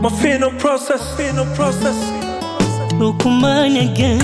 My final process, final process. Lukuman again.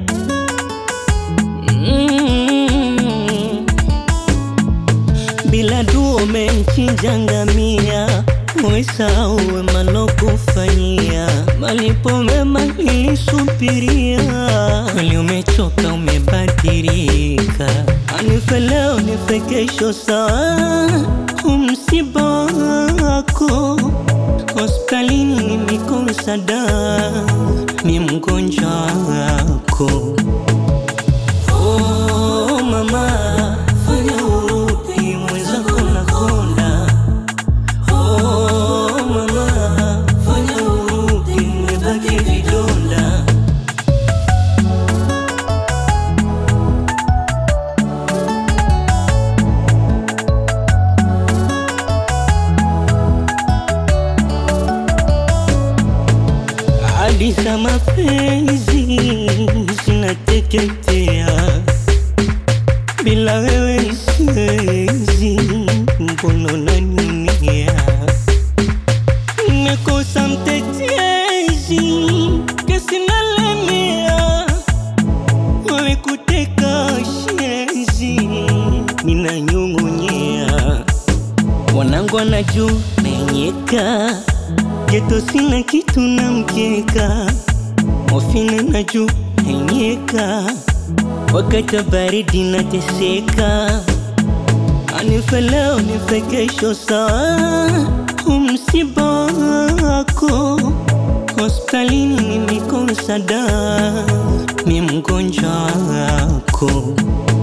Bila dua umemchinja ngamia, umesahau wema nilokufanyia. Malipo mema nilisubiria, kweli umechoka umebadilika. Anife leo nife kesho sawa, msiba wako hospitalini nimekosa dawa, mi mgonjwa wako. Oh mama, fanya urudi mwenzako nakonda. Oh mama, fanya urudi nimebaki vidonda. Hadi za mapenzi zinateketea, bila wewe siwezi, mbona unaniumia? Nimekosa mtetezi, kesi nalemea, wewe kuteka shenzi, ninanyong'onyea. Wanangu wanajua menyeka, geto sina kitu na mkeka, ofina najua menyeka, wakati wa baridi nateseka. Anife leo nife kesho sawa, msiba wako hospitalini nimekosa dawa, mi mgonjwa wako.